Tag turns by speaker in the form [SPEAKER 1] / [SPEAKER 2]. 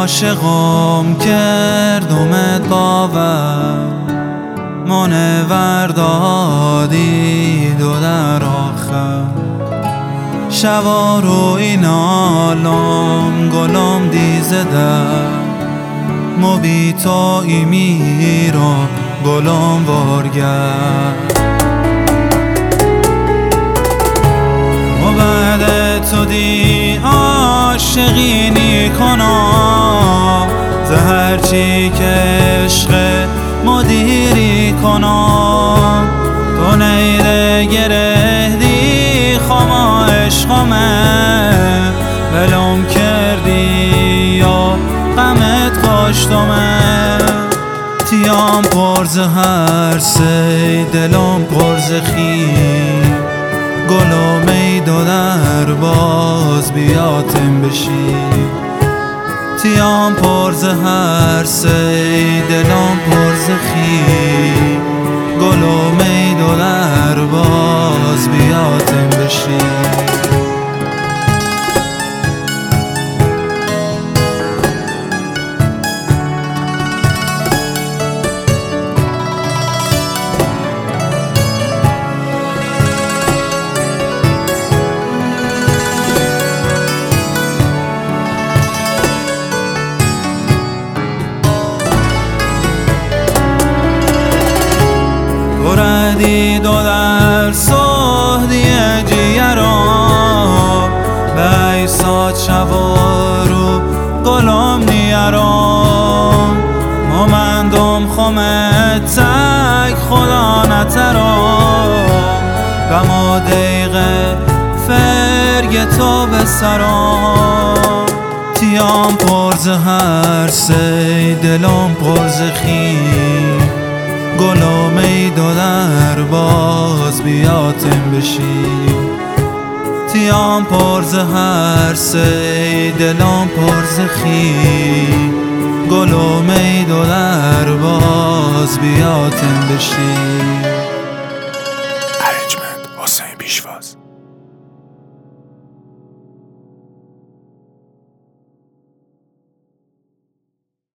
[SPEAKER 1] عاشقم کردمت باور منور دادی دو در آخر شوا روی نالم گلم دیزه در مبی توی میرو گلم ورگرد و بعد تو دی عاشقینی کنم زهر چی که عشق مدیری کنم تو نیده گره دی خما عشقمه ولم کردی یا غمت کشتمه تیام پرز هر سی دلم پرز خیر گلم ای دو در باز بیاتم بشی تیام پرز هر سی دلم پرز خیر گلم ای دو در باز بیاتم بشی بردی دو در سهدی جیرم بی سات شوارو گلم نیرم مومندم خمت تک خدا نترم غم و دیگه فرگ تو بسرم تیام پرز هر سی دلم پرز خیر گلم ای دو در باز بیاتم بشی تیام پرز هر سی دلم پرز خیر گلم ای دو در باز بیاتم بشی